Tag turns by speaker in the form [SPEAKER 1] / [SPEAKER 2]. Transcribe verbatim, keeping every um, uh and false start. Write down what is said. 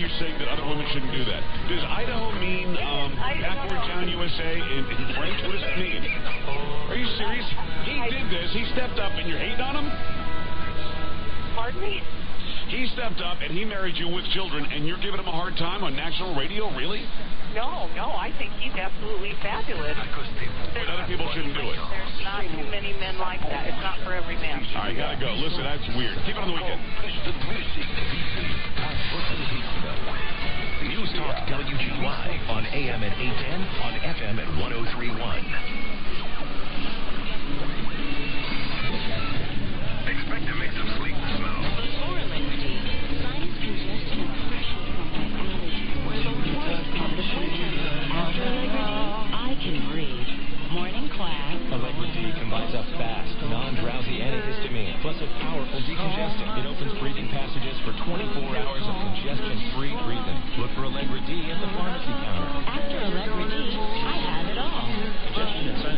[SPEAKER 1] you're saying that other women shouldn't do that. Does Idaho mean um, backward town U S A in, in French? What does it mean? Are you serious? He did this. He stepped up, and you're hating on him?
[SPEAKER 2] Pardon me?
[SPEAKER 1] He stepped up, and he married you with children, and you're giving him a hard time on national radio? Really?
[SPEAKER 2] No, no, I think he's absolutely fabulous.
[SPEAKER 1] But other people shouldn't do it.
[SPEAKER 2] There's not too many men like that. It's not for every man.
[SPEAKER 1] All right, gotta go. Listen, that's weird. Keep it on the weekend.
[SPEAKER 3] News Talk W G Y on A M at eight ten, on F M at one oh three point one. Expect a mix of sleep and snow.
[SPEAKER 4] Or Alacrity, sinus congestion and pressure from my allergy. Where the worst part of the winter. After Alacrity, I can breathe. Morning class.
[SPEAKER 5] Alacrity combines a fast, non-drowsy antihistamine, plus a powerful decongestant. It opens breathing passages for twenty-four hours of congestion-free breathing. Look for Alacrity at the pharmacy counter.